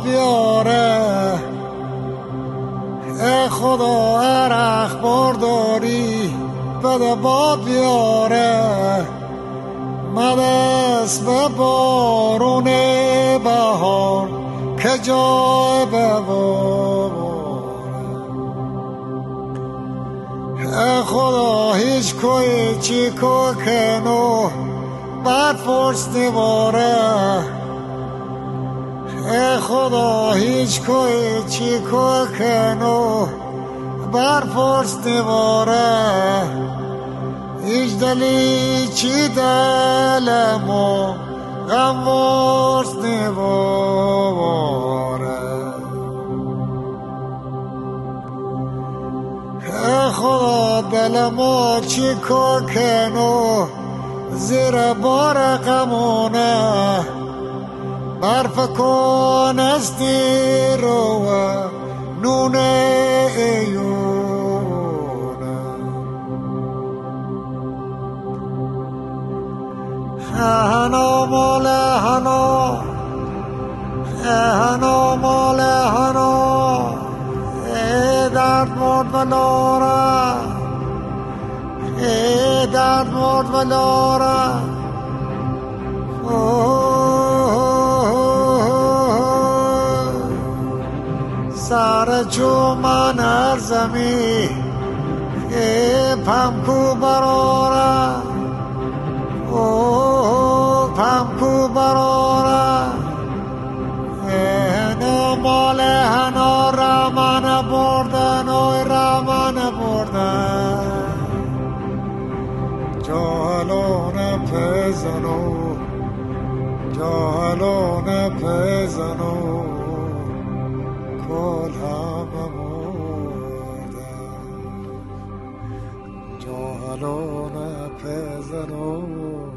باد بیاره. ای خدا عرق برداری بده باد بیاره. مدست به بارون بهار که جای بباره. ای خدا هیچ کوی چی کو کنو بر فرس دیواره. ای خدا هیچ کوی چی کو کنو بر فرس دیواره. هیچ دلی چی دلمو غم ورس دیواره. ای خدا دلمو چی کو کنو زیر بار غمونه. برف کن استی رو نون ایونه. هنو مال هنو هنو مال هنو. ای درد مرد و لاره. ای درد مرد و لاره. سر چو من هر زمی پمکو براره. پمکو براره. هنو مال هنو رمن بردن و رمن بردن. جهلون پزنو جهلون پزنو کل همه مردن. جهلون پزنو